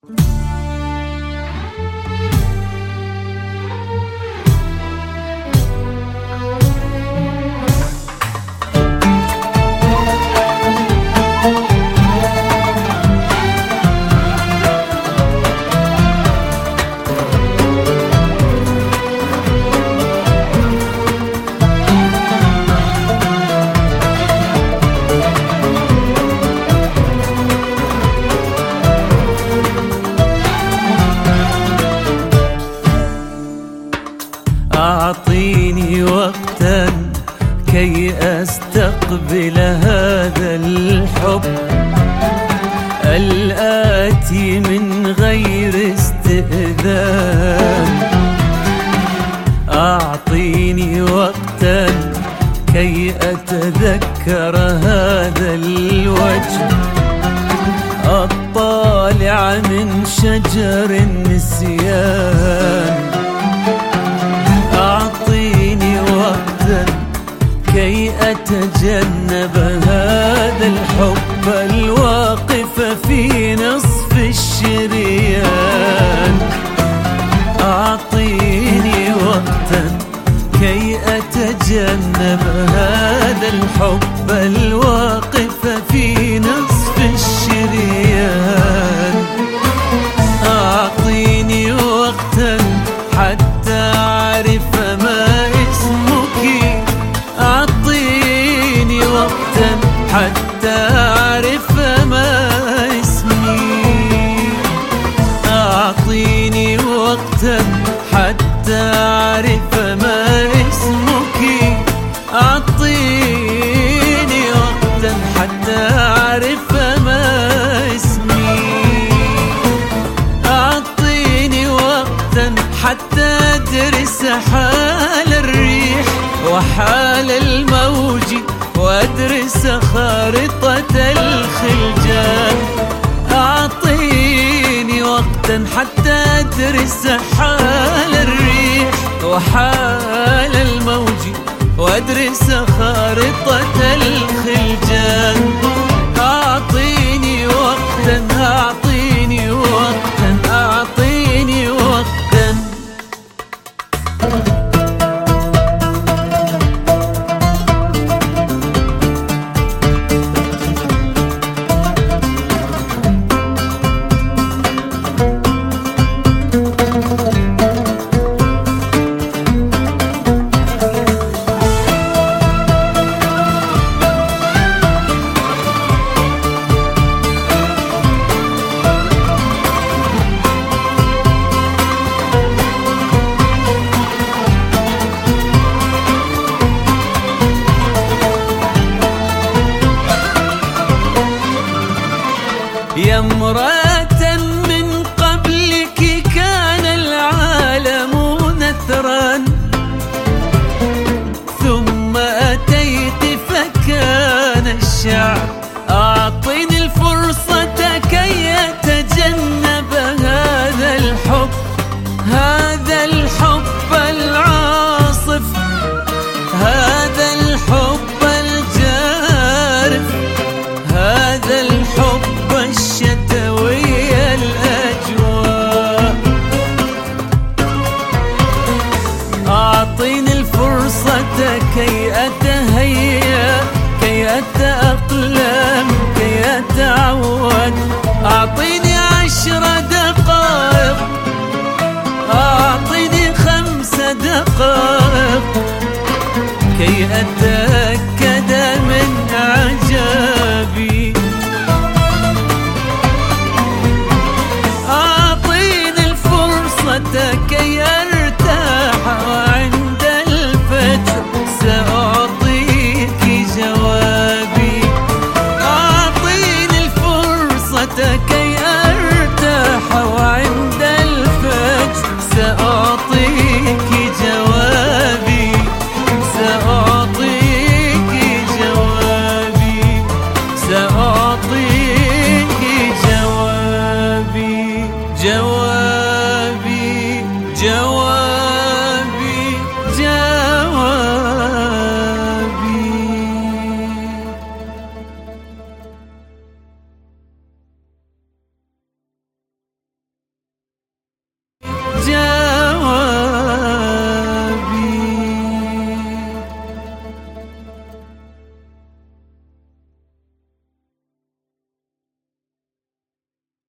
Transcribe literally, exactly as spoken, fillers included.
أعطيني وقتا كي أستقبل هذا الحب الآتي من غير استئذان. أعطيني وقتا كي أتذكر هذا الوجه الطالع من شجر النسيان. أعطيني وقتا كي أتجنب هذا الحب الواقف في نصف الشريان. أعطيني وقتا كي أتجنب هذا الحب الواقف في نصف الشريان. أعطيني وقتا حتى أعرف ما اسمك. أعطيني وقتا حتى أعرف ما اسمي. أعطيني وقتا حتى أعرف ما اسمك. أعطيني وقتا حتى أعرف ما اسمي. أعطيني وقتا حتى أدرس حال الريح وحال الموج وأدرس خارطة الخلجان. أعطيني وقتا حتى أدرس حال الريح وحال الموج وأدرس خارطة الخلجان. أعطيني وقتا أعطيني وقتا أعطيني وقتا. يا امرأة من قبلك كان العالم نثرا ثم أتيت فكان الشعب. أعطني الفرصة كي أتجنب هذا الحب هذا الحب العاصف هذا الحب الجارف هذا الحب الشتوي الأجواء. أعطيني الفرصة كي أتهيأ كي أتأقلم كي أتعود. أعطيني عشر دقائق أعطيني خمس دقائق كي أتأكد من عجبي. كي أرتاح وعند الفجر سأعطيك جوابي. أعطيني الفرصة كي أرتاح وعند الفجر سأعطيك جوابي. سأعطيك جوابي سأعطيك جوابي جوابي